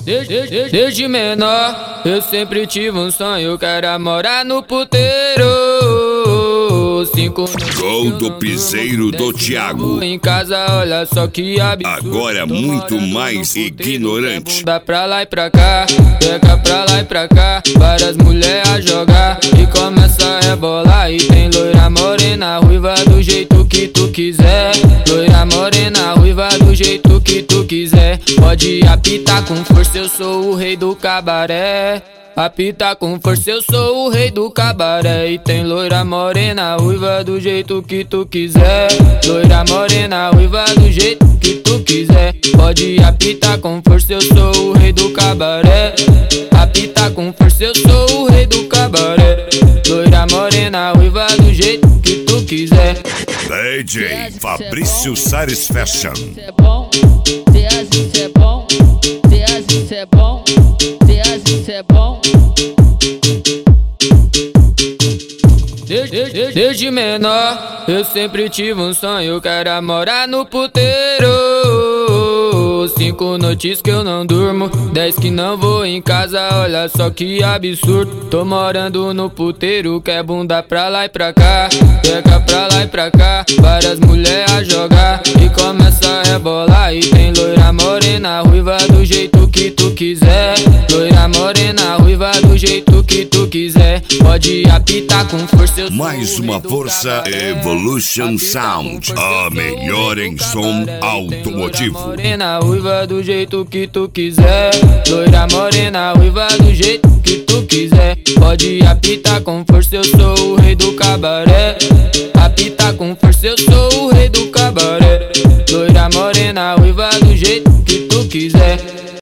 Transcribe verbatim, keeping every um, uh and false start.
Desde, desde, desde menor, eu sempre tive um sonho que era morar no puteiro. Cinco Gol do piseiro do Thiago. Em casa, olha só que absurdo. Agora muito mais ignorante. Dá pra lá e pra cá, pega pra lá e pra cá. Várias mulheres a jogar e começa a rebolar. E tem loira morena, ruiva do jeito que tu quiser. Loira morena, ruiva do jeito que tu quiser. Pode apitar com força, eu sou o rei do cabaré. Apita com força, eu sou o rei do cabaré. E tem loira morena, ruiva do jeito que tu quiser. Loira morena, ruiva do jeito que tu quiser. Pode apitar com força, eu sou o rei do cabaré. Apita com força, eu sou o rei do cabaré. Loira morena, ruiva do jeito que tu quiser. D J Fabrício Sares Fashion. Isso é bom, isso é bom, isso é bom, isso é bom. Desde, desde, desde menor, eu sempre tive um sonho que era morar no puteiro. Cinco noites que eu não durmo, dez que não vou em casa, olha só que absurdo. Tô morando no puteiro, que é bunda pra lá e pra cá. Pega pra lá e pra cá, várias mulheres a jogar e começa a rebolar. E tem loira morena, ruiva do jeito que tu quiser. Loira morena, ruiva do jeito que tu quiser. Pode apitar com força, eu sou Mais uma força, Evolution Sound, a melhor em som automotivo. Morena, ruiva do jeito que tu quiser. Loira morena, ruiva do jeito que tu quiser. Pode apitar com força, eu sou o rei do cabaré. Apita com força, eu sou o rei do cabaré. Loira morena, ruiva do jeito que tu quiser.